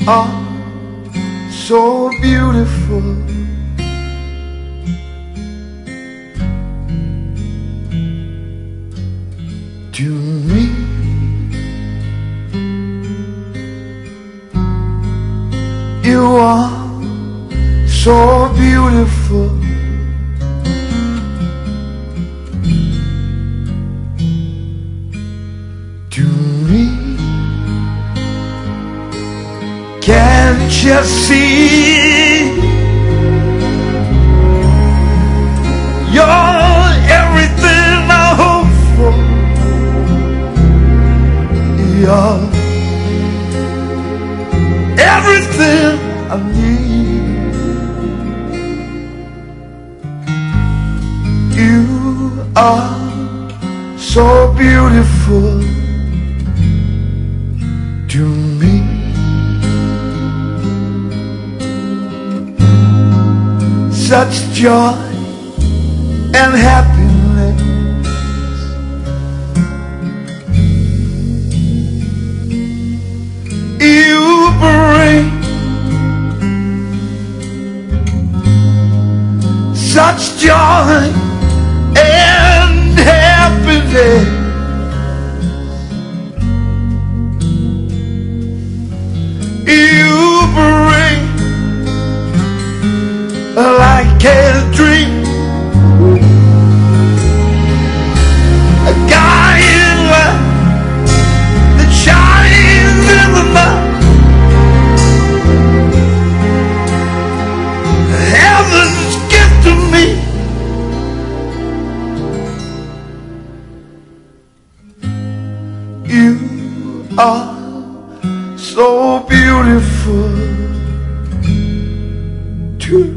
are so beautiful. To me, you are so beautiful. To me, can't you see? You're everything I hope for. You're everything I need. You are so beautiful to me. Such joy and happiness. You bring such joy and happiness. You bring like a dream, a guiding light that shines in the night. Heaven's gift to me. You are so beautiful too.